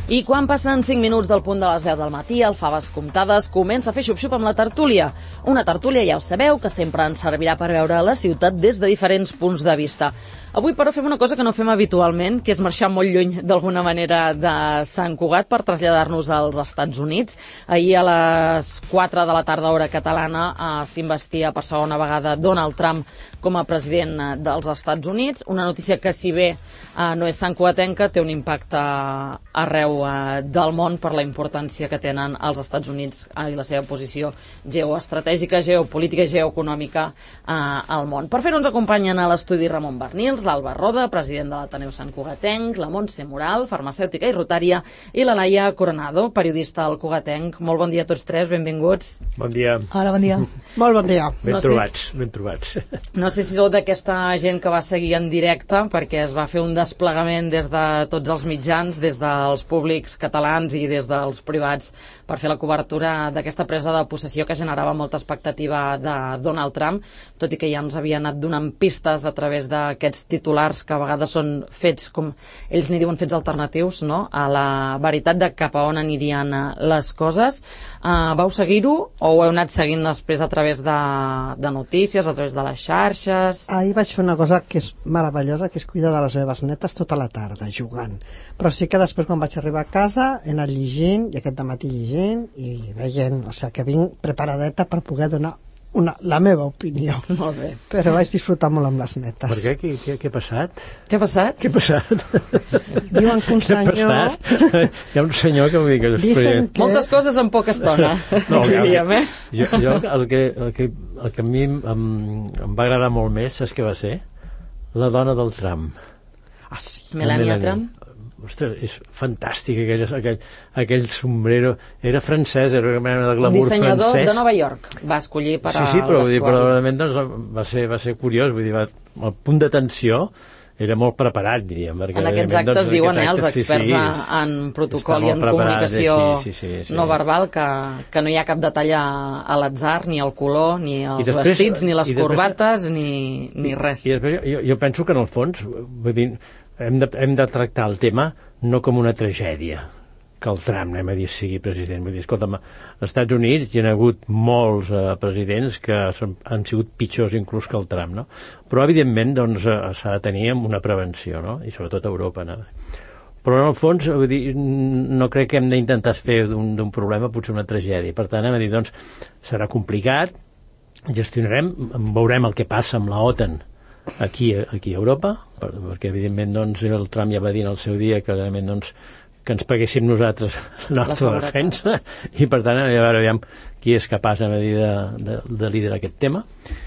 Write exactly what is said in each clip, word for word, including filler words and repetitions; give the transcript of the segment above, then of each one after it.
I quan passen cinc minuts del punt de les deu del matí, el Faves Comptades comença a fer xup-xup amb la tertúlia. Una tertúlia, ja ho sabeu, que sempre ens servirà per veure la ciutat des de diferents punts de vista. Avui, però, fem una cosa que no fem habitualment, que és marxar molt lluny, d'alguna manera, de Sant Cugat per traslladar-nos als Estats Units. Ahir a les quatre de la tarda, hora catalana, eh, s'investia per segona vegada Donald Trump com a president dels Estats Units. Una notícia que, si bé eh, no és santcugatenca, té un impacte arreu eh, del món per la importància que tenen els Estats Units eh, i la seva posició geoestratègica, geopolítica i geoeconòmica eh, al món. Per fer-ho ens acompanyen a l'estudi Ramon Bernils, l'Alba Roda, president de l'Ateneu Santcugatenc, la Montse Moral, farmacèutica i rotària, i la Laia Coronado, periodista al Cugatenc. Molt bon dia a tots tres, benvinguts. Bon dia. Hola, bon dia. Molt bon dia. Ben no trobats, sé, ben trobats. No sé si sou d'aquesta gent que va seguir en directe, perquè es va fer un desplegament des de tots els mitjans, des dels públics catalans i des dels privats, per fer la cobertura d'aquesta presa de possessió que generava molta expectativa de Donald Trump, tot i que ja ens havia anat donant pistes a través d'aquests titulars que a vegades són fets, com ells n'hi diuen, fets alternatius, no?, a la veritat de cap a on anirien les coses. Uh, vau seguir-ho o ho heu anat seguint després a través de, de notícies, a través de les xarxes? Ahir vaig fer una cosa que és meravellosa, que és cuidar de les meves netes tota la tarda, jugant. Però sí que després, quan vaig arribar a casa, he anat llegint, i aquest dematí llegint, i veient, o sigui, que vinc preparadeta per poder donar una, la meva opinió. Molt bé. Però vaig disfrutar molt amb les netes. Per què? Què, què, què ha passat? Què ha passat? Què ha passat? Diuen que un senyor... Què ha passat? Hi ha un senyor que vull dir que... Dicen que... Moltes coses en poca estona, no, diríem, eh? Jo, jo el, que, el, que, el que a mi em, em va agradar molt més, saps què va ser? La dona del Trump. Ah, sí. Melania Trump? Ostres, és fantàstic aquell, aquell, aquell sombrero, era francès, era una mena de glamour francès. El dissenyador de Nova York va escollir per sí, sí, però, al vull dir, vestuari. però realment doncs, va, ser, va ser curiós, vull dir, va, el punt d'atenció era molt preparat, diríem. Perquè, en aquests actes doncs, diuen eh, els actes, experts sí, sí, en protocol i en preparat, comunicació eh, sí, sí, sí, sí. no verbal que, que no hi ha cap detall a, a l'atzar, ni el color, ni els després, vestits, ni les després, corbates, ni, ni res. I, i després jo, jo penso que en el fons, vull dir, hem de, hem de tractar el tema no com una tragèdia, que el Trump, anem a dir, sigui president. Vull dir, escolta'm, als Estats Units hi ha hagut molts eh, presidents que són, han sigut pitjors inclús que el Trump, no? Però, evidentment, doncs, eh, s'ha de tenir una prevenció, no? I sobretot a Europa, no? Però, en el fons, vull dir, no crec que hem d'intentar fer d'un problema potser una tragèdia. Per tant, anem a dir, doncs, serà complicat, gestionarem, veurem el que passa amb la OTAN aquí, aquí a Europa, perquè evidentment doncs, el Trump ja va dir en el seu dia que, doncs, que ens paguéssim nosaltres la nostra la defensa, i per tant a veure aviam qui és capaç a dir, de, de, de liderar aquest tema.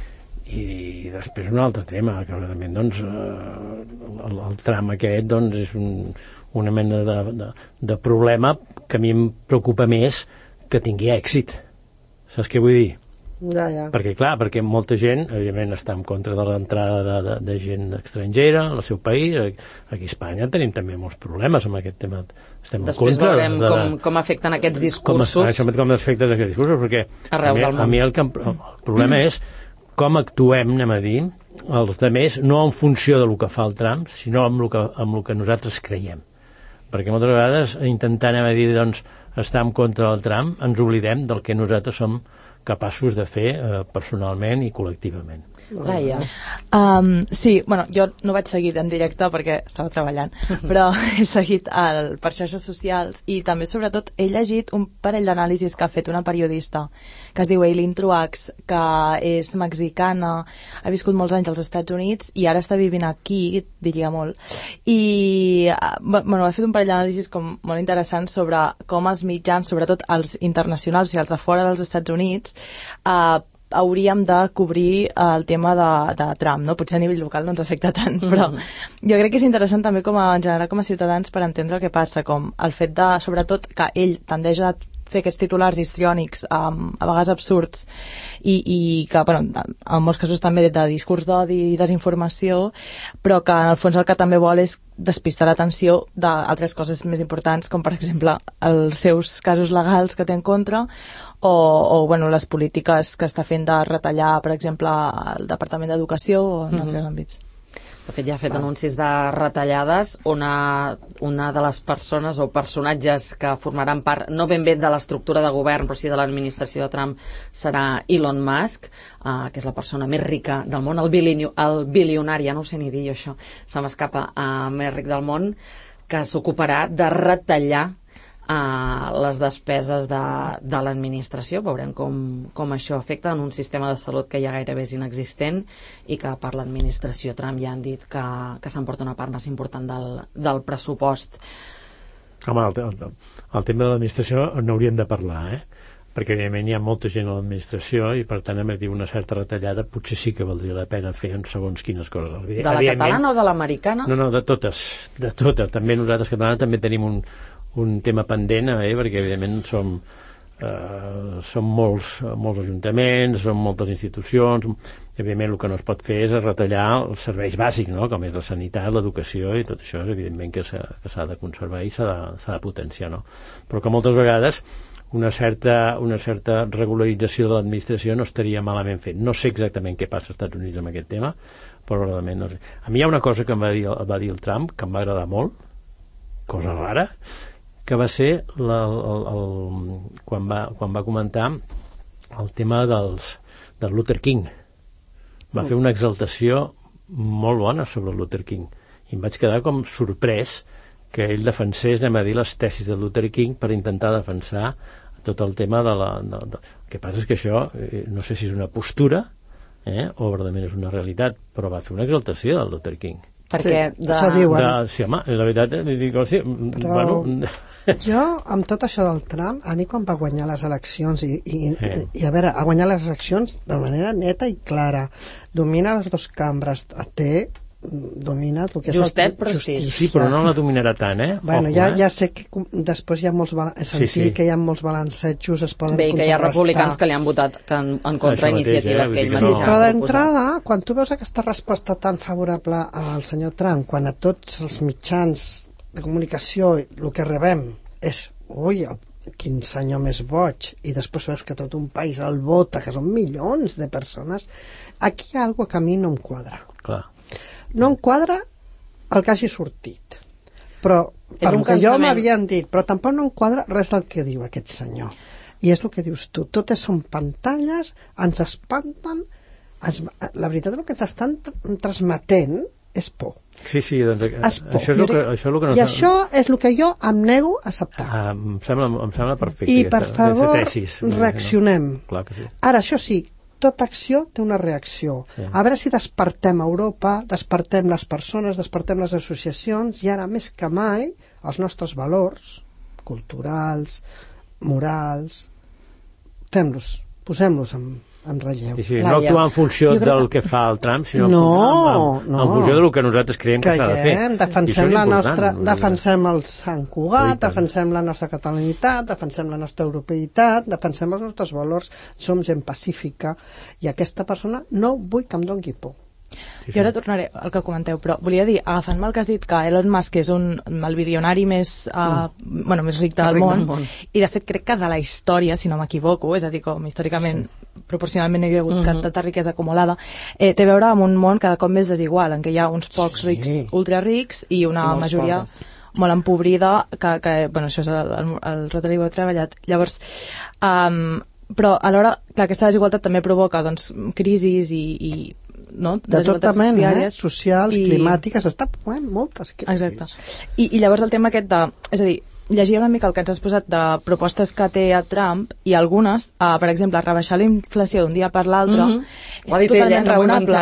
I després un altre tema, que realment doncs, el, el Trump aquest doncs, és un, una mena de, de, de problema que a mi em preocupa més que tingui èxit. Saps què vull dir? Ja, ja. Perquè, clar, perquè molta gent, evidentment, està en contra de l'entrada de, de, de gent estrangera al seu país. Aquí a Espanya tenim també molts problemes amb aquest tema. Estem Després en contra veurem de, com, com afecten aquests discursos. Com, com afecten aquests discursos, perquè arreu a mi, del món. a mi el, que, el problema és com actuem, anem a dir, els altres, no en funció del que fa el Trump, sinó amb el que, amb el que nosaltres creiem. Perquè moltes vegades, intentant, anem a dir, doncs, estar en contra del Trump, ens oblidem del que nosaltres som capaços de fer eh, personalment i col·lectivament. Laia. Um, sí, bueno, jo no vaig seguir en directe perquè estava treballant, però he seguit el, per xarxes socials i també, sobretot, he llegit un parell d'anàlisis que ha fet una periodista que es diu Eileen Truax, que és mexicana, ha viscut molts anys als Estats Units i ara està vivint aquí, diria molt, i bueno, ha fet un parell d'anàlisis com molt interessants sobre com els mitjans, sobretot els internacionals i els de fora dels Estats Units, Uh, hauríem de cobrir uh, el tema de, de Trump, no? Potser a nivell local no ens afecta tant, però jo crec que és interessant també com a, en general com a ciutadans per entendre el que passa, com el fet de, sobretot, que ell tendeix a fer aquests titulars histriònics um, a vegades absurds i, i que, bueno, en molts casos també de, de discurs d'odi i desinformació, però que en el fons el que també vol és despistar l'atenció d'altres coses més importants, com per exemple els seus casos legals que té en contra o, o bueno, les polítiques que està fent de retallar, per exemple, el Departament d'Educació o en mm-hmm. altres àmbits. De fet, ja ha fet Va. anuncis de retallades. Una, una de les persones o personatges que formaran part, no ben bé de l'estructura de govern, però sí de l'administració de Trump, serà Elon Musk, uh, que és la persona més rica del món, el, bilini, el bilionari, ja no ho sé ni dir jo això, se m'escapa, uh, més ric del món, que s'ocuparà de retallar a les despeses de, de l'administració. Veurem com, com això afecta en un sistema de salut que ja gairebé és inexistent i que per l'administració Trump ja han dit que, que s'emporta una part més important del, del pressupost. Home, el, el, el tema de l'administració n'hauríem de parlar, eh? Perquè evidentment hi ha molta gent a l'administració i per tant, emetir una certa retallada potser sí que valdria la pena fer en segons quines coses. De la catalana o de l'americana? No, no, de totes, de totes. També nosaltres catalans també tenim un un tema pendent, eh, perquè evidentment som, eh, som molts, molts ajuntaments, som moltes institucions, evidentment el que no es pot fer és retallar els serveis bàsics, no? Com és la sanitat, l'educació i tot això, evidentment que s'ha de conservar i s'ha de, s'ha de potenciar, no? Però que moltes vegades una certa, una certa regularització de l'administració no estaria malament fet. No sé exactament què passa als Estats Units amb aquest tema, però realment no sé. A mi hi ha una cosa que em va dir, va dir el Trump que em va agradar molt, cosa rara, que va ser la, el, el, quan, va, quan va comentar el tema dels, del Luther King. Va mm. fer una exaltació molt bona sobre el Luther King i em vaig quedar com sorprès que ell defensés, anem a dir, les tesis del Luther King per intentar defensar tot el tema de la... De, de... El que passa és que això, eh, no sé si és una postura eh, o verdaderament és una realitat, però va fer una exaltació del Luther King. Perquè sí, de... això diuen. De, sí, home, la veritat, dic, sí, però... bueno... Jo, amb tot això del Trump, a mi quan va guanyar les eleccions i, i, eh. i a veure, ha guanyat les eleccions de manera neta i clara, domina les dues cambres, té domina el que és Justet, el, però justícia. Sí, però no la dominarà tant, eh? Bueno, Ojo, ja, eh? ja sé que després hi ha molts he sentit sí, sí. que hi ha molts balancejos, es poden Bé, que hi ha republicans que li han votat que en, en contra iniciatives eh? que ell mateix sí, però d'entrada, quan tu veus aquesta resposta tan favorable al senyor Trump, quan a tots els mitjans de comunicació el que rebem és ui, el, quin senyor més boig, i després veus que tot un país el vota, que són milions de persones, aquí hi ha alguna que a mi no em quadra. Clar. No em quadra el que hagi sortit, però per el que jo m'havien dit, però tampoc no em quadra res del que diu aquest senyor. I és el que dius tu, totes són pantalles, ens espanten, ens, la veritat el que ens estan transmetent és por. Sí, sí, doncs es por. Això és el que, això és el que no I això és el que jo em nego a acceptar. Ah, em, sembla, em sembla perfecte. I aquesta, per favor, tesis, reaccionem. no? Clar que sí. Ara, això sí, tota acció té una reacció. Sí. A veure si despertem Europa, despertem les persones, despertem les associacions, i ara més que mai els nostres valors culturals, morals, fem-los, posem-los en en relleu. Sí, sí, no actuar en funció del que fa el Trump, sinó no, en, en, no. en funció del que nosaltres creiem que, que s'ha de fer. Defensem la nostra, defensem el Sant Cugat, sí, defensem la nostra catalanitat, defensem la nostra europeïtat, defensem els nostres valors, som gent pacífica, i aquesta persona no vull que em doni por. Sí, sí. Jo ara tornaré al que comenteu, però volia dir, agafant-me el que has dit, que Elon Musk és un, el bilionari més, uh, mm. bueno, més ric del, ric món, del món, i de fet crec que de la història, si no m'equivoco, és a dir, com històricament, sí. proporcionalment hi ha hagut mm-hmm. tanta riquesa acumulada, eh, té a veure amb un món cada cop més desigual, en què hi ha uns pocs sí. rics, ultra rics, i una I majoria pobres. Molt empobrida, que, que, bueno, això és el, el, el Rotary ho he treballat. Llavors, um, però alhora, clar, aquesta desigualtat també provoca, doncs, crisis i, i no? de tota mena, eh? socials, i... climàtiques, està eh? moltes crisis. Exacte. I, I llavors el tema aquest de... És a dir, llegia una mica el que ens has posat de propostes que té a Trump i algunes, uh, per exemple, rebaixar la inflació d'un dia per l'altre, mm-hmm. és totalment raonable.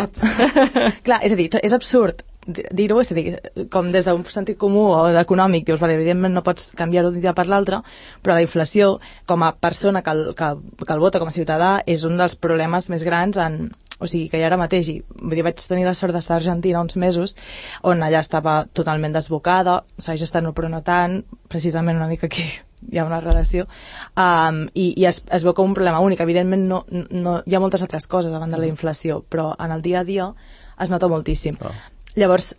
Clar, és a dir, és absurd dir-ho, és a dir, com des d'un sentit comú o d'econòmic, dius, vale, evidentment no pots canviar-ho d'un dia per l'altre, però la inflació, com a persona que el, que, que el vota com a ciutadà, és un dels problemes més grans en... O sigui, que ja ara mateix, vull dir, vaig tenir la sort d'estar a Argentina uns mesos, on allà estava totalment desbocada, segueix estant però no tant, precisament una mica que hi ha una relació, um, i, i es, es veu com un problema únic. Evidentment no, no, hi ha moltes altres coses a banda de la inflació, però en el dia a dia es nota moltíssim. Oh. Llavors,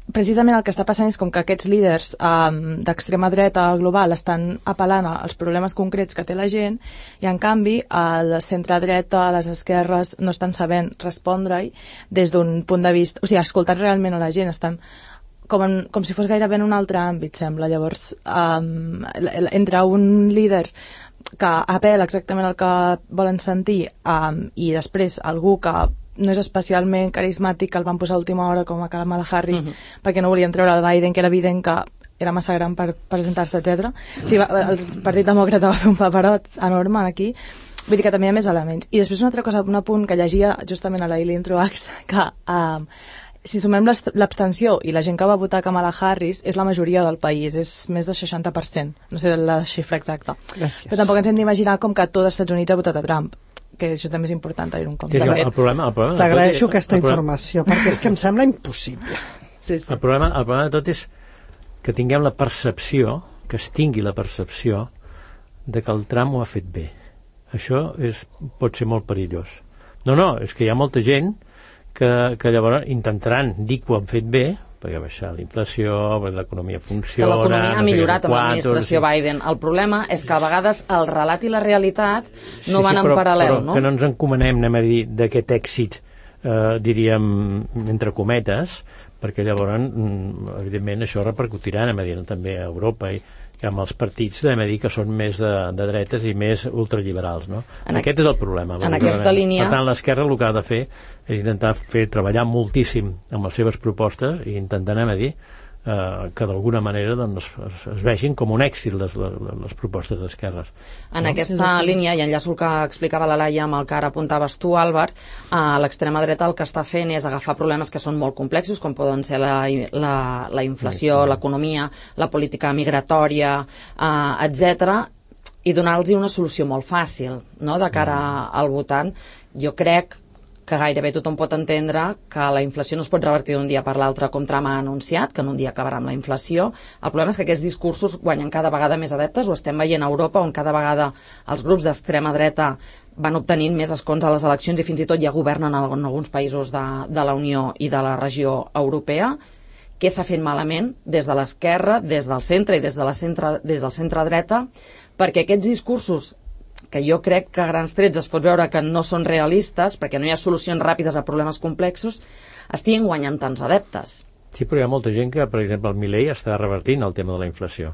precisament el que està passant és com que aquests líders um, d'extrema dreta global estan apel·lant als problemes concrets que té la gent i en canvi el centre-dreta, les esquerres no estan sabent respondre-hi des d'un punt de vista, o sigui, escoltar realment a la gent, estan com, en, com si fos gairebé en un altre àmbit, sembla. Llavors, um, entre un líder que apel·la exactament el que volen sentir um, i després algú que no és especialment carismàtic, que el van posar a última hora com a Kamala Harris, uh-huh. perquè no volien treure el Biden, que era evident que era massa gran per presentar-se, etcètera. O sigui, el Partit Demòcrata va fer un paperot enorme aquí. Vull dir que també hi ha més elements. I després una altra cosa, un apunt que llegia justament a la Eileen Truax, que um, si sumem l'abstenció i la gent que va votar Kamala Harris és la majoria del país, és més del seixanta per cent. No sé la xifra exacta. Gràcies. Però tampoc ens hem d'imaginar com que tot els Estats Units ha votat a Trump, que això també és important tenir un compte. El, el problema, el problema T'agraeixo aquesta informació, perquè és que em sembla impossible. Sí, sí. El, problema, el problema de tot és que tinguem la percepció, que es tingui la percepció de que el Trump ho ha fet bé. Això és, pot ser molt perillós. No, no, és que hi ha molta gent que, que llavors intentaran dir que ho han fet bé, perquè ha baixat la inflació, l'economia funciona... Que l'economia ha millorat amb l'administració sí. Biden. El problema és que a vegades el relat i la realitat no sí, van sí, en però, paral·lel, però no? que no ens encomanem, anem a dir, d'aquest èxit, eh, diríem, entre cometes, perquè llavors, evidentment, això repercutirà, anem a dir, també a Europa i amb els partits, anem a dir, que són més de, de dretes i més ultraliberals, no? En Aquest és el problema. En aquesta línia... Per tant, l'esquerra el que ha de fer és intentar fer treballar moltíssim amb les seves propostes i intentar, anem a dir, eh, que d'alguna manera doncs, es, es vegin com un èxit les, les, les propostes d'esquerres. En no? aquesta línia, i enllaço el que explicava la Laia amb el que ara apuntaves tu, Àlvar, eh, l'extrema dreta el que està fent és agafar problemes que són molt complexos, com poden ser la, la, la inflació, sí, l'economia, la política migratòria, eh, etcètera, i donar-los una solució molt fàcil, no?, de cara al votant. Jo crec que gairebé tothom pot entendre que la inflació no es pot revertir d'un dia per l'altre, com Trump ha anunciat, que en un dia acabarà amb la inflació. El problema és que aquests discursos guanyen cada vegada més adeptes, ho estem veient a Europa, on cada vegada els grups d'extrema dreta van obtenint més escons a les eleccions i fins i tot ja governen en alguns països de, de la Unió i de la regió europea. Què s'ha fet malament des de l'esquerra, des del centre i des, de la centre, des del centre-dreta, perquè aquests discursos que jo crec que a grans trets es pot veure que no són realistes, perquè no hi ha solucions ràpides a problemes complexos, estiguin guanyant tants adeptes. Sí, però hi ha molta gent que, per exemple, el Milei està revertint el tema de la inflació.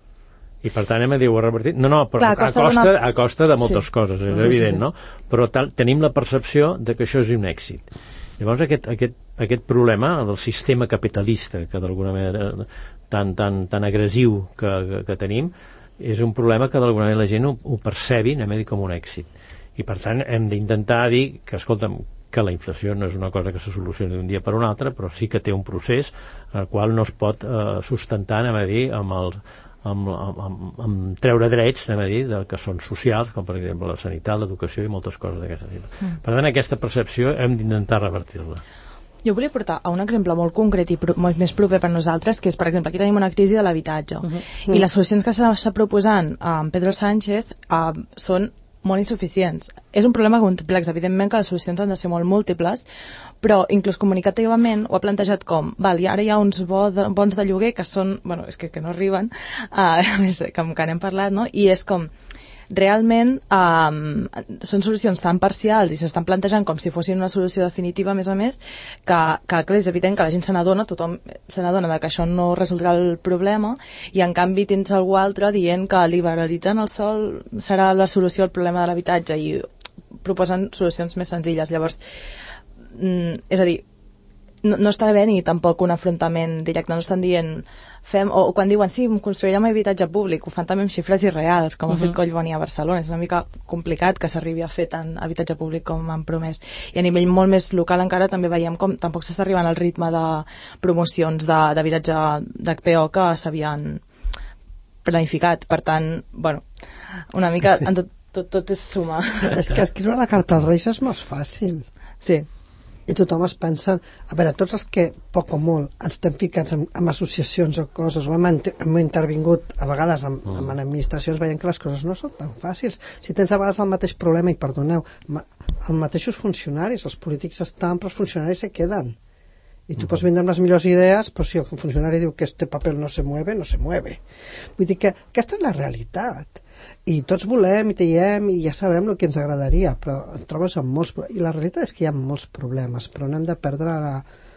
I per tant hem de dir, ho ha revertit... No, no, però Clar, a, costa a, costa, una... a costa de moltes sí. coses, és sí, evident, sí, sí. no? Però tal, tenim la percepció de que això és un èxit. Llavors aquest, aquest, aquest problema del sistema capitalista, que d'alguna manera tan, tan, tan agressiu que, que, que tenim, és un problema que d'alguna manera la gent ho, ho percebi, anem a dir, com un èxit. I per tant hem d'intentar dir que, escolta'm, que la inflació no és una cosa que se solucioni d'un dia per un altre, però sí que té un procés en el qual no es pot eh, sustentar, anem a dir, amb, el, amb, amb, amb, amb treure drets, anem a dir, de, que són socials, com per exemple la sanitat, l'educació i moltes coses d'aquesta tipus. Mm. Per tant, aquesta percepció hem d'intentar revertir-la. Jo volia portar a un exemple molt concret i pro molt més proper per nosaltres, que és, per exemple, aquí tenim una crisi de l'habitatge. Uh -huh. I les solucions que s'està proposant amb Pedro Sánchez uh, són molt insuficients. És un problema complex, evidentment que les solucions han de ser molt múltiples, però inclús comunicativament ho ha plantejat com, val, i ara hi ha uns bo de, bons de lloguer que són, bueno, és que, que no arriben, uh, com que n'hem parlat, no? I és com, realment um, són solucions tan parcials i s'estan plantejant com si fossin una solució definitiva, a més a més, que, que clar, és evident que la gent se n'adona, tothom se n'adona que això no resoldrà el problema, i en canvi tens algú altre dient que liberalitzant el sòl serà la solució al problema de l'habitatge i proposen solucions més senzilles. Llavors, mm, és a dir, no, no està bé ni tampoc un enfrontament directe, no estan dient fem, o, o quan diuen sí, construirem habitatge públic, ho fan també amb xifres irreals, com uh -huh. ha fet Collboni a Barcelona. És una mica complicat que s'arribi a fer tant habitatge públic com han promès. I a nivell molt més local encara també veiem com tampoc s'està arribant al ritme de promocions d'habitatge d'H P O que s'havien planificat. Per tant, bueno, una mica en tot, tot, tot és suma. És que escriure la carta als Reis és molt fàcil. Sí. I tothom es pensa, a veure, tots els que poc o molt ens estem ficats en, en associacions o coses, o hem, hem intervingut a vegades en, mm. en administracions, veiem que les coses no són tan fàcils. Si tens a vegades el mateix problema, i perdoneu, ma, els mateixos funcionaris, els polítics estan, però els funcionaris se queden. I tu pots vindre amb les millors idees, però si el funcionari diu que este paper no se mueve, no se mueve. Vull dir que aquesta és la realitat. I tots volem i diem i ja sabem el que ens agradaria, però et trobes amb molts... I la realitat és que hi ha molts problemes, però no hem de perdre la...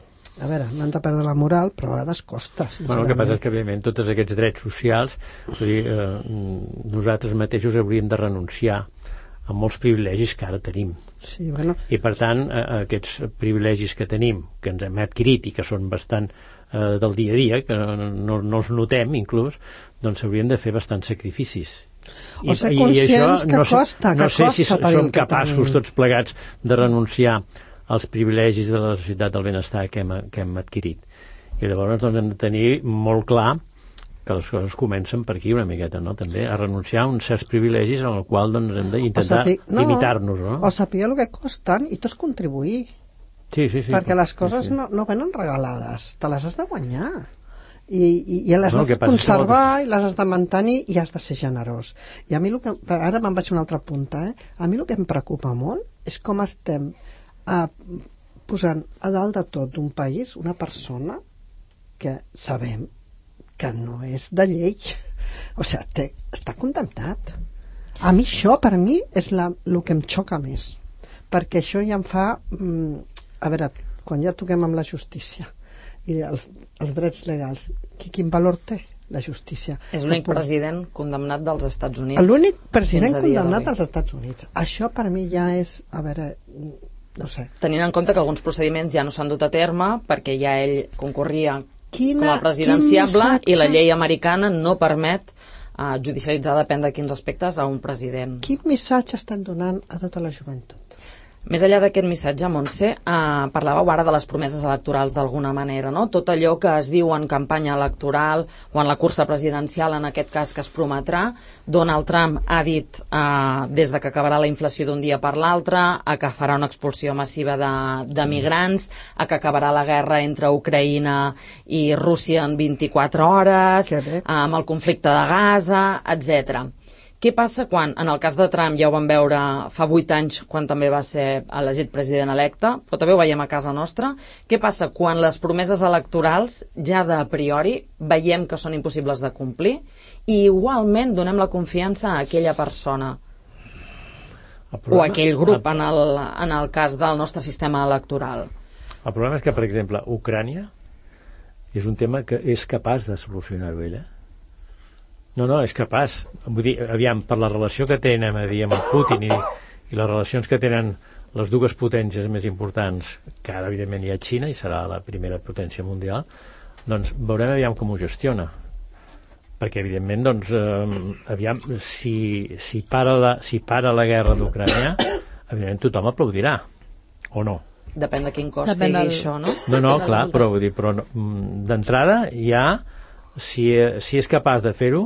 A veure, no hem de perdre la moral, però a vegades costa. Bueno, el que passa és que, evidentment, tots aquests drets socials, vull dir, eh, nosaltres mateixos hauríem de renunciar a molts privilegis que ara tenim. Sí, bueno. I, per tant, eh, aquests privilegis que tenim, que ens hem adquirit i que són bastant eh, del dia a dia, que no, no els notem, inclús, doncs haurien de fer bastants sacrificis. I, o ser conscients que no sé, costa, que no sé costa si som capaços tots plegats de renunciar als privilegis de la societat del benestar que hem, que hem adquirit. I llavors doncs, hem de tenir molt clar que les coses comencen per aquí una miqueta, no? També a renunciar a uns certs privilegis en el qual doncs, hem d'intentar no, limitar-nos, no? O saber el que costen i tots contribuir. Sí, sí, sí. Perquè les coses sí, sí. No, no venen regalades, te les has de guanyar. I, i, i les no, has de conservar i les has de mantenir i has de ser generós. I a mi el que... Ara me'n vaig a una altra punta, eh? A mi el que em preocupa molt és com estem eh, posant a dalt de tot d'un país una persona que sabem que no és de llei, o sigui, té, està condemnat. A mi això, per mi, és la, el que em xoca més, perquè això ja em fa mm, a veure, quan ja toquem amb la justícia i els, els drets legals, quin valor té la justícia? És l'únic pur... president condemnat dels Estats Units. L'únic president condemnat dels Estats Units. Això per mi ja és, a veure, no sé. Tenint en compte que alguns procediments ja no s'han dut a terme perquè ja ell concorria Quina, com a presidenciable i la llei americana no permet uh, judicialitzar, depèn de quins aspectes, a un president. Quin missatge estan donant a tota la joventut? Més enllà d'aquest missatge, Montse, eh, parlàveu ara de les promeses electorals d'alguna manera, no? Tot allò que es diu en campanya electoral o en la cursa presidencial, en aquest cas que es prometrà. Donald Trump ha dit eh, des de que acabarà la inflació d'un dia per l'altre, a que farà una expulsió massiva de, de migrants, a que acabarà la guerra entre Ucraïna i Rússia en vint-i-quatre hores, eh, amb el conflicte de Gaza, etcètera. Què passa quan, en el cas de Trump, ja ho vam veure fa vuit anys, quan també va ser elegit president electe, però també ho veiem a casa nostra, què passa quan les promeses electorals ja de priori veiem que són impossibles de complir i igualment donem la confiança a aquella persona problema, o a aquell grup en el, en el cas del nostre sistema electoral? El problema és que, per exemple, Ucrània és un tema que és capaç de solucionar-ho ella. No, no, és capaç. Vull dir, aviam, per la relació que tenen a dir, amb el Putin i, i les relacions que tenen les dues potències més importants, que ara evidentment hi ha Xina i serà la primera potència mundial, doncs veurem aviam com ho gestiona. Perquè evidentment, doncs, eh, aviam, si, si, para la, si para la guerra d'Ucrània, evidentment tothom aplaudirà, o no? Depèn de quin cost Depèn sigui del... això, no? No, no, clar, però, vull dir, però d'entrada ja, si, si és capaç de fer-ho,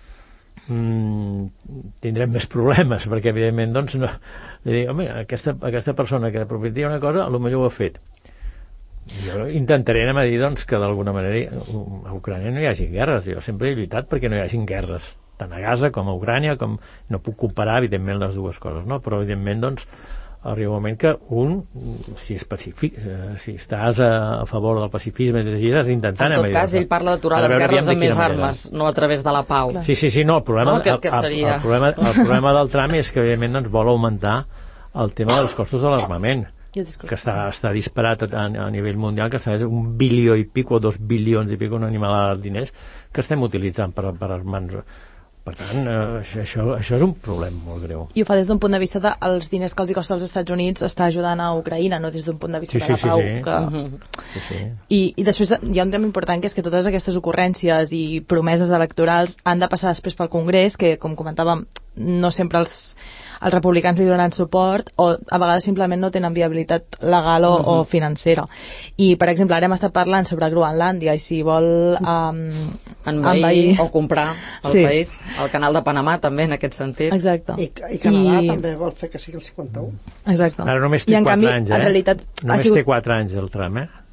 Mm, tindrem més problemes perquè evidentment doncs no, dir, home, aquesta, aquesta persona que prometia una cosa potser ho ha fet. Jo intentaré anar a dir doncs, que d'alguna manera a Ucrània no hi hagi guerres. Jo sempre he lluitat perquè no hi hagin guerres tant a Gaza com a Ucrània, com... no puc comparar evidentment les dues coses, no? Però evidentment doncs arriba un moment que un, si és pacífic, si estàs a favor del pacifisme, has d'intentar... En tot cas, ell parla d'aturar les guerres amb més armes, no a través de la pau. Sí, sí, sí, no, el problema, no, que, que seria... el, el, problema, el problema del Trump és que, evidentment, doncs, vol augmentar el tema dels costos de l'armament, que està, està disparat a, a nivell mundial, que està un bilió i pico, o dos bilions i pico, una animalada de diners, que estem utilitzant per, per armar-nos. Per tant, eh, això, això és un problema molt greu. I ho fa des d'un punt de vista dels diners que els hi costa als Estats Units està ajudant a Ucraïna, no des d'un punt de vista sí, de la sí, pau. sí, sí. Que... Uh-huh. sí, sí. I, I després hi ha un tema important, que és que totes aquestes ocurrències i promeses electorals han de passar després pel Congrés, que, com comentàvem, no sempre els, els republicans li donen suport, o a vegades simplement no tenen viabilitat legal o, uh-huh. o financera. I, per exemple, ara hem estat parlant sobre Groenlàndia, i si vol um, envair, envair o comprar el sí. país, el canal de Panamà també en aquest sentit. Exacte. I, i Canadà I... també vol fer que sigui el cinquanta-u. Exacte. Ara només té quatre canvi, anys, eh? En realitat, només sigut... té quatre anys el tram, eh?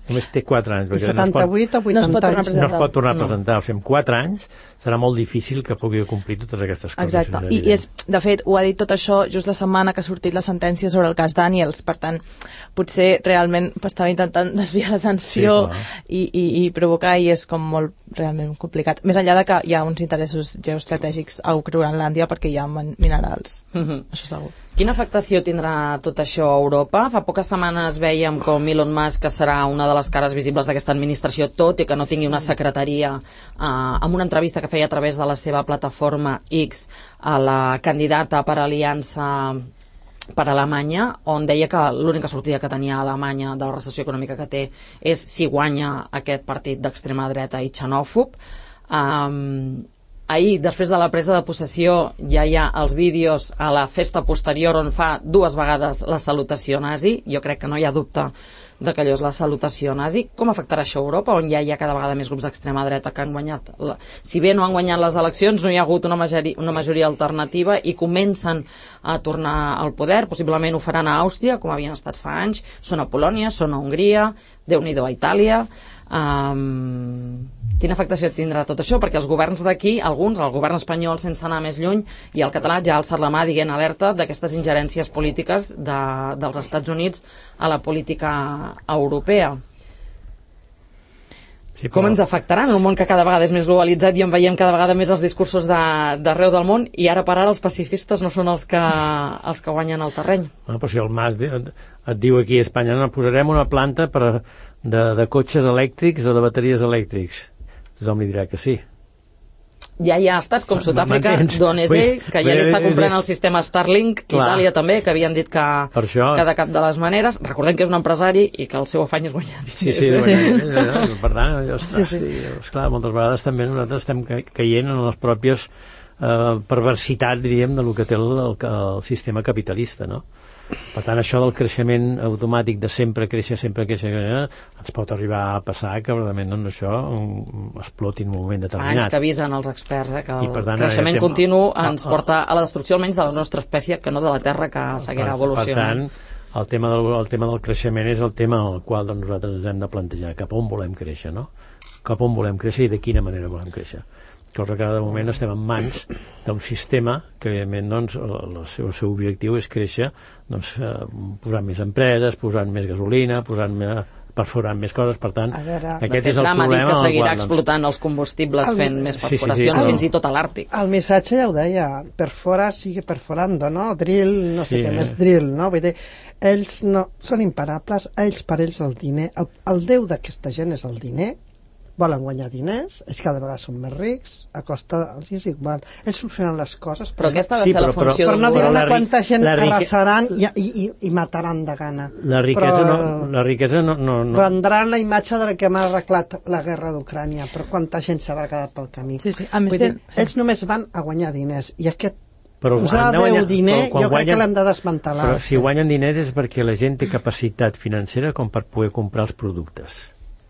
només té quatre anys. I setanta-vuit o vuitanta anys. No es pot tornar a presentar. O sigui, en quatre anys serà molt difícil que pugui complir totes aquestes coses. Exacte. I, i és, de fet, ho ha dit tot això just la setmana que ha sortit la sentència sobre el cas Daniels. Per tant, potser realment estava intentant desviar l'atenció sí, i, i, i provocar, i és com molt realment complicat. Més enllà de que hi ha uns interessos geoestratègics a Groenlàndia perquè hi ha minerals. Mm-hmm. Això segur. Quina afectació tindrà tot això a Europa? Fa poques setmanes veiem com Elon Musk, que serà una de les cares visibles d'aquesta administració, tot i que no tingui una secretaria, eh, amb una entrevista que feia a través de la seva plataforma X a la candidata per Aliança per Alemanya, on deia que l'única sortida que tenia a Alemanya de la recessió econòmica que té és si guanya aquest partit d'extrema dreta i xenòfob. Um, Ahir, després de la presa de possessió, ja hi ha els vídeos a la festa posterior on fa dues vegades la salutació nazi. Jo crec que no hi ha dubte de que allò és la salutació nazi. Com afectarà això a Europa, on ja hi ha cada vegada més grups d'extrema dreta que han guanyat? La... Si bé no han guanyat les eleccions, no hi ha hagut una majoria, una majoria alternativa i comencen a tornar al poder. Possiblement ho faran a Àustria, com havien estat fa anys. Són a Polònia, són a Hongria, Déu-n'hi-do a Itàlia. Um, quina afectació tindrà tot això? Perquè els governs d'aquí, alguns, el govern espanyol sense anar més lluny, i el català ja ha alçat la mà dient alerta d'aquestes ingerències polítiques de, dels Estats Units a la política europea. Sí, però... Com ens afectaran en un món que cada vegada és més globalitzat i on veiem cada vegada més els discursos d'arreu del món, i ara per ara els pacifistes no són els que, els que guanyen el terreny? Ah, però si el Mas et, et diu aquí a Espanya, no, posarem una planta per, de, de cotxes elèctrics o de bateries elèctrics, tothom li dirà que sí. Ja hi ha estats com Sud-àfrica, d'on és ell, que ja li està comprant el sistema Starlink, clar. Itàlia també, que havien dit que, això... que de cap de les maneres. Recordem que és un empresari i que el seu afany és guanyar diners. Sí, sí, sí. Guanyar, no? Per tant, ja està. Sí, sí. Sí, esclar, moltes vegades també nosaltres estem caient en les pròpies eh, perversitats, diríem, de lo que té el, el, el sistema capitalista, no? Per tant, això del creixement automàtic de sempre créixer, sempre créixer, eh, ens pot arribar a passar que realment doncs, això um, exploti en un moment determinat. Anys que avisen els experts eh, que el tant, creixement tema, continu ens porta a la destrucció almenys de la nostra espècie, que no de la Terra, que seguirà evolucionant. Per tant, el tema, del, el tema del creixement és el tema al qual doncs, nosaltres ens hem de plantejar cap on volem créixer, no? Cap on volem créixer i de quina manera volem créixer. Cosa que de moment estem en mans d'un sistema que evidentment doncs, el, seu, el seu objectiu és créixer doncs, eh, posant més empreses, posant més gasolina, posant més, perforant més coses, per tant veure, aquest és el problema. Ha dit que seguirà qual, explotant doncs... els combustibles el... fent més perforacions, sí, sí, sí, fins i tot a l'Àrtic. El missatge ja ho deia, perfora sigue perforando, no? Drill, no sé sí, què eh? més drill, no? Vull dir, ells no, són imparables, ells per ells el diner, el, el déu d'aquesta gent és el diner, volen guanyar diners, ells cada vegada són més rics, a costa, els és igual. Ells solucionen les coses. Però aquesta ha de sí, ser però, la funció però, del però no diuen la, quanta gent arrasaran i, i, i, i mataran de gana. La riquesa, però, no, la riquesa no, no, no... Vendran la imatge de que m'ha arreglat la guerra d'Ucrània, però quanta gent s'haurà quedat pel camí. Sí, sí. A més Vull de... dir, ells només van a guanyar diners, i aquest però posar no deu guanya, diner, jo guanyen, crec que l'hem de desmantelar. Però si guanyen diners és perquè la gent té capacitat financera com per poder comprar els productes.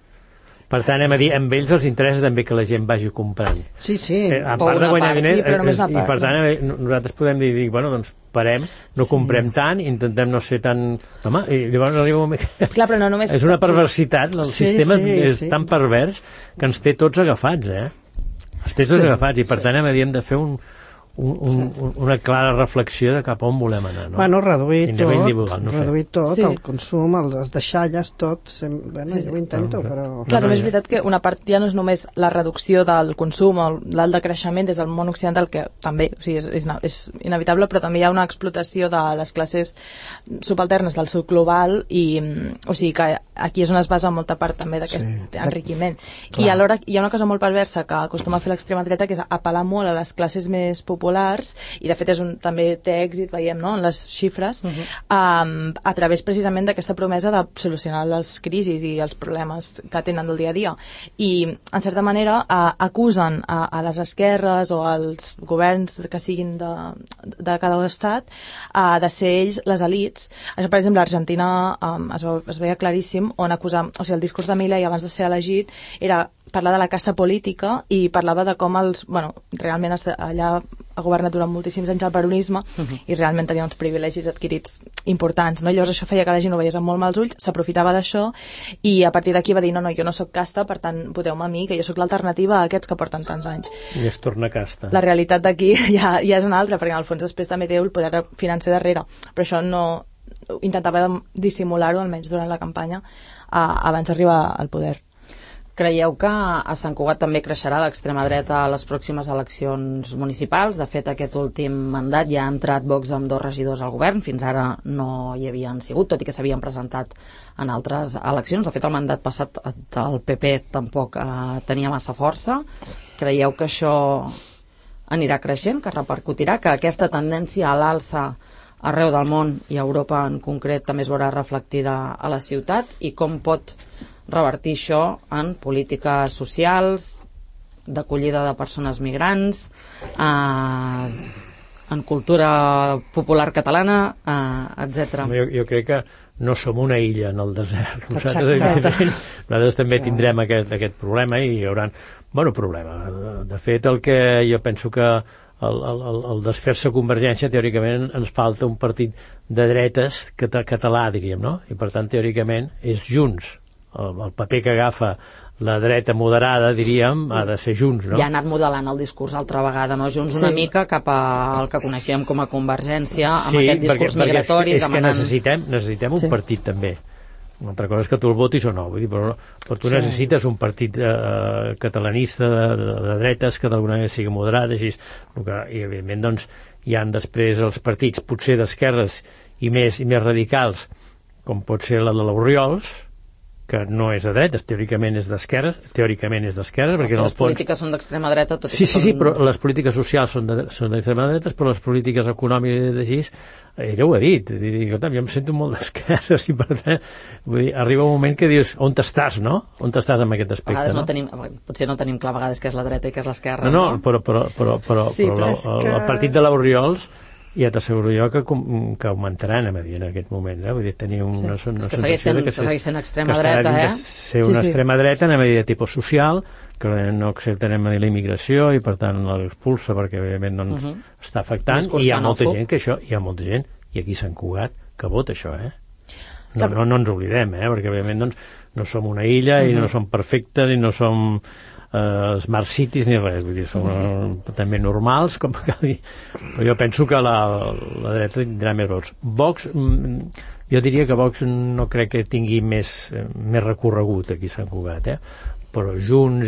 Per tant, hem a dir, amb ells els interessa també que la gent vagi comprant. Sí, sí. Eh, a part de guanyar part, diners, sí, però només una part, i per tant, eh, nosaltres podem dir, dir, bueno, doncs parem, no sí. comprem tant, intentem no ser tan... Home, i llavors arriba un moment que... Clar, però no només... És una perversitat, el sí, sistema sí, és sí. tan pervers que ens té tots agafats, eh? Ens té tots sí, agafats, i per sí. tant hem, hem de fer un... Un, un, sí. una clara reflexió de cap on volem anar, no? Bueno, reduir tot, no reduir tot, sí. el consum, les deixalles, tot, sem... bueno, sí, sí. jo ho intento, no, però... Clar, també és veritat que una part ja no és només la reducció del consum o l'alt decreixement des del món occidental, que també o sigui, és, és, és inevitable, però també hi ha una explotació de les classes subalternes del sud global i, o sigui, que aquí és on es basa molta part també d'aquest sí. enriquiment. I alhora hi ha una cosa molt perversa que acostuma a fer l'extrema dreta, que és apel·lar molt a les classes més populars populars, i de fet és un, també té èxit, veiem, no?, en les xifres, uh-huh. um, a través precisament d'aquesta promesa de solucionar les crisis i els problemes que tenen del dia a dia. I, en certa manera, uh, acusen a, a les esquerres o als governs que siguin de, de cada estat uh, de ser ells les elits. Això, per exemple, a Argentina um, es, ve, es veia claríssim boníssim on acusar, o sigui, el discurs de Milei abans de ser elegit era parlar de la casta política i parlava de com els, bueno, realment allà ha governat durant moltíssims anys el peronisme uh-huh. i realment tenia uns privilegis adquirits importants, no? Llavors això feia que la gent ho veiés amb molt mals ulls, s'aprofitava d'això i a partir d'aquí va dir, no, no, jo no sóc casta, per tant, voteu-me a mi, que jo sóc l'alternativa a aquests que porten tants anys. I es torna casta. La realitat d'aquí ja, ja és una altra, perquè en el fons després també té el poder financer darrere, però això no intentava dissimular-ho, almenys durant la campanya, a, abans d'arribar al poder. Creieu que a Sant Cugat també creixerà l'extrema dreta a les pròximes eleccions municipals? De fet, aquest últim mandat ja ha entrat Vox amb dos regidors al govern, fins ara no hi havien sigut, tot i que s'havien presentat en altres eleccions. De fet, el mandat passat el P P tampoc eh, tenia massa força. Creieu que això anirà creixent, que repercutirà, que aquesta tendència a l'alça arreu del món i a Europa en concret també es veurà reflectida a la ciutat, i com pot revertir això en polítiques socials, d'acollida de persones migrants, eh, en cultura popular catalana, eh, etcètera. Jo, jo crec que no som una illa en el desert. Nosaltres, nosaltres també tindrem aquest, aquest problema i hi haurà... Bueno, problema. De fet, el que jo penso que el, el, el desfer-se Convergència, teòricament ens falta un partit de dretes català, diríem, no? I per tant, teòricament, és Junts. El, el paper que agafa la dreta moderada, diríem, ha de ser Junts, no? Ja ha anat modelant el discurs altra vegada, no? Junts sí. Una mica cap al que coneixem com a Convergència, amb sí, aquest discurs perquè, migratori. Sí, és, és demanant... que necessitem, necessitem un sí. partit també. Una altra cosa és que tu el votis o no, vull dir, però, però tu sí. necessites un partit eh, catalanista de, de, de dretes que d'alguna manera sigui moderat, així, que, i evidentment doncs hi han després els partits potser d'esquerres i més, i més radicals, com pot ser la de l'Oriols, que no és de dretes, teòricament és d'esquerres, teòricament és d'esquerres, perquè si en el les fons... polítiques són d'extrema dreta, tot i sí, que sí, són... sí, però les polítiques socials són d'extrema de, dretes, però les polítiques econòmiques així, ella ho ha dit, jo em sento molt d'esquerres i per tant, vull dir, arriba un moment que dius, on t'estàs, no? On t'estàs amb aquest aspecte, no? no? Tenim, potser no tenim clar a vegades què és la dreta i què és l'esquerra, no? No, no, però, però, però, però, sí, però, però la, que... el partit de l'Oriols ja t'asseguro jo que, que augmentaran a Madrid en aquest moment, eh? Vull dir, tenir una, sí. una és que segueix sent, que segueix sent extrema dreta, eh? ser una sí, sí. extrema dreta en Madrid de tipus social, que no acceptarem la immigració i per tant l'expulsa perquè evidentment doncs, uh -huh. està afectant, i hi ha molta gent que això, hi ha molta gent, i aquí a Sant Cugat, que vota això, eh? No, no, no ens oblidem, eh? Perquè evidentment doncs, no som una illa uh -huh. i no som perfectes i no som Uh, smart cities ni res, vull dir, són uh, també normals, com cal dir, però jo penso que la, la dreta tindrà més vots. Vox, mm, jo diria que Vox no crec que tingui més, eh, més recorregut aquí a Sant Cugat, eh? Però Junts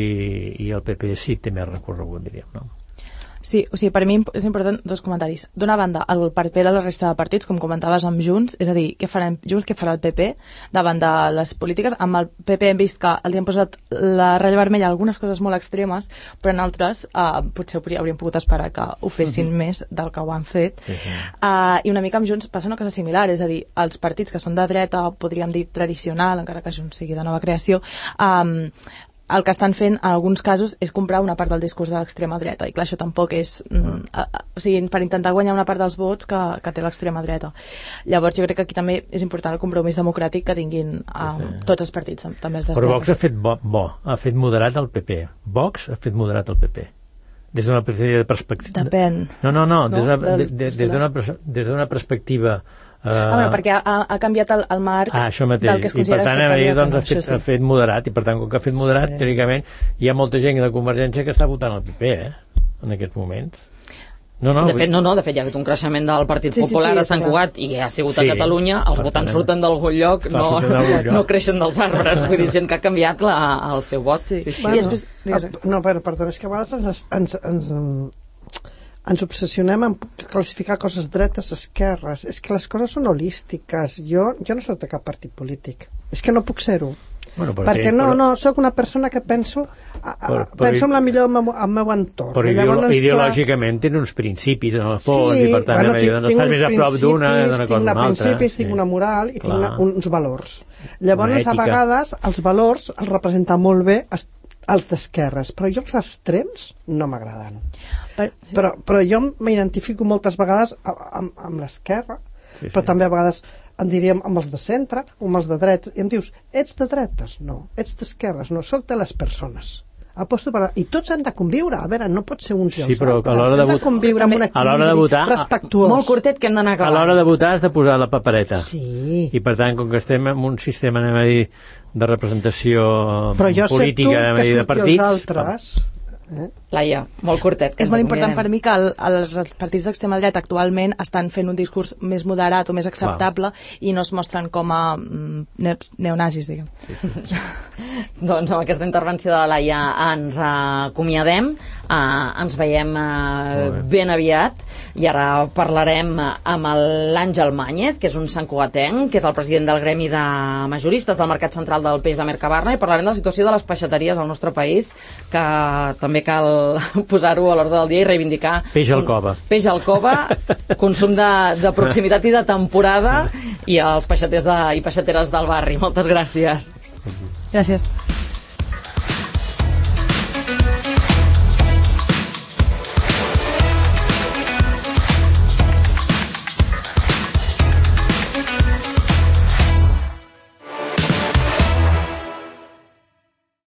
i, i el P P sí té més recorregut, diríem, no? Sí, o sigui, per mi és important dos comentaris. D'una banda, el paper de la resta de partits, com comentaves amb Junts, és a dir, què farà Junts, què farà el P P davant de les polítiques. Amb el P P hem vist que els han posat la ratlla vermella algunes coses molt extremes, però en altres eh, potser hauríem pogut esperar que ho fessin uh -huh. més del que ho han fet. Uh -huh. uh, I una mica amb Junts passa una cosa similar, és a dir, els partits que són de dreta, podríem dir tradicional, encara que Junts sigui de nova creació, um, el que estan fent en alguns casos és comprar una part del discurs de l'extrema dreta, i clar, això tampoc és mm, a, a, o sigui, per intentar guanyar una part dels vots que, que té l'extrema dreta. Llavors jo crec que aquí també és important el compromís democràtic que tinguin um, sí. tots els partits, també els d'esquerres. Però Vox ha fet bo, bo, ha fet moderat el P P. Vox ha fet moderat el P P. Des d'una perspectiva... Depèn. No, no, no, des d'una de, de, de, des d'una perspectiva... Uh, ah, bueno, perquè ha, ha canviat el, el marc ah, això mateix. Del que es I considera per tant ell, doncs, no, ha, fet, sí. ha fet moderat, i per tant com que ha fet moderat, sí. teòricament hi ha molta gent de Convergència que està votant el P P, eh? En aquests moments. No, no, de fet, no, no, de fet hi ha hagut un creixement del Partit sí, Popular sí, sí, a Sant Cugat i ha sigut sí, a Catalunya, els votants surten d'algun lloc, no, lloc. no creixen dels arbres, vull dir, que ha canviat la, el seu vot. Sí. Sí, sí. Bueno, I després, no, però, perdona, és que a vegades ens, ens, ens, ens obsessionem en classificar coses dretes, esquerres. És que les coses són holístiques. Jo, jo no soc de cap partit polític. És que no puc ser-ho. Bueno, per perquè no, però... no, sóc una persona que penso a, a, però, però, penso en la millor del meu, el meu entorn. Però llavors, ideològicament clar... tenen uns principis en el fons, sí, i per tant bueno, tinc, no estàs més a prop d'una d'una cosa una altra. Tinc principis, sí. tinc una moral i clar. tinc una, uns valors. Llavors, a vegades, els valors els representen molt bé els d'esquerres, però jo els extrems no m'agraden. Per, sí. però, però jo m'identifico moltes vegades amb, amb l'esquerra, sí, sí. però també a vegades en diríem amb els de centre o amb els de drets, i em dius, ets de dretes? No. Ets d'esquerres? No, soc de les persones. Aposto per... I tots han de conviure. A veure, no pot ser uns i els sí, però altres. A l'hora de, de conviure amb un a l'hora de votar, respectuós. Molt curtet, que hem d'anar acabant. A l'hora de votar has de posar la papereta. Sí. I per tant, com que estem en un sistema, anem a dir, de representació però jo política, anem a dir, de partits... els altres... Eh? Laia, molt curtet. Que és molt important per mi que el, els, els partits d'extrema dreta actualment estan fent un discurs més moderat o més acceptable wow. i no es mostren com a mm, ne neonazis, diguem. Sí, sí. Doncs amb aquesta intervenció de la Laia ens acomiadem, uh, ens veiem uh, ben aviat i ara parlarem amb l'Àngel Màñez, que és un santcugatenc, que és el president del gremi de majoristes del Mercat Central del Peix de Mercabarna, i parlarem de la situació de les peixateries al nostre país, que també cal posar-ho a l'ordre del dia i reivindicar peix al cova, peix al cova consum de, de proximitat i de temporada, i els peixaters de, i peixateres del barri. Moltes gràcies. Gràcies.